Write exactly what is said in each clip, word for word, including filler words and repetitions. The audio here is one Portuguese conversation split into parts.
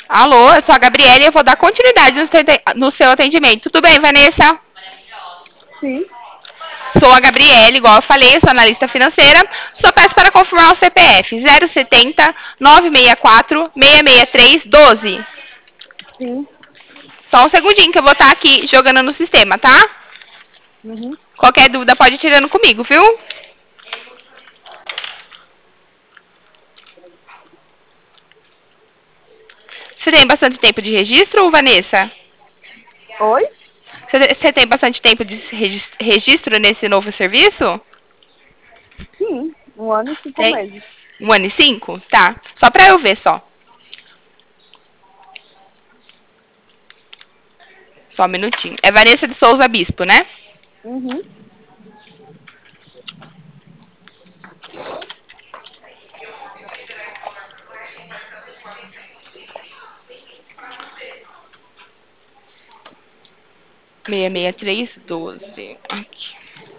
Alô, eu sou a Gabriela e eu vou dar continuidade no seu, no seu atendimento. Tudo bem, Vanessa? Sim. Sou a Gabriela, igual eu falei, sou analista financeira. Só peço para confirmar o C P F zero setenta, nove seis quatro, seis seis três, doze. Sim. Só um segundinho que eu vou estar aqui jogando no sistema, tá? Uhum. Qualquer dúvida pode ir tirando comigo, viu? Você tem bastante tempo de registro, Vanessa? Oi? Você você tem bastante tempo de regis- registro nesse novo serviço? Sim. Um ano e cinco Tem? meses. Um ano e cinco? Tá. Só pra eu ver só. Só um minutinho. É Vanessa de Souza Bispo, né? Uhum. seis seis três, doze. Aqui.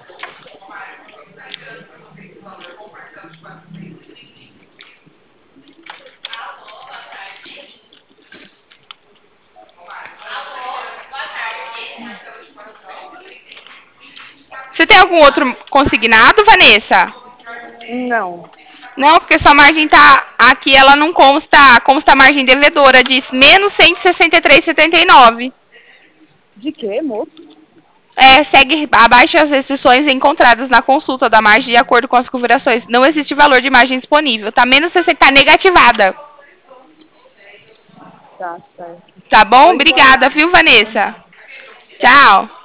Você tem algum outro consignado, Vanessa? Não. Não, porque sua margem tá aqui, ela não consta, consta a margem devedora, diz menos cento e sessenta e três vírgula setenta e nove. De quê, moço? É, segue abaixo as restrições encontradas na consulta da margem de acordo com as configurações. Não existe valor de margem disponível. Tá menos sessenta, tá negativada. Tá certo. Tá bom? Vou indo Obrigada, olhar. viu, Vanessa? Uhum. Tchau.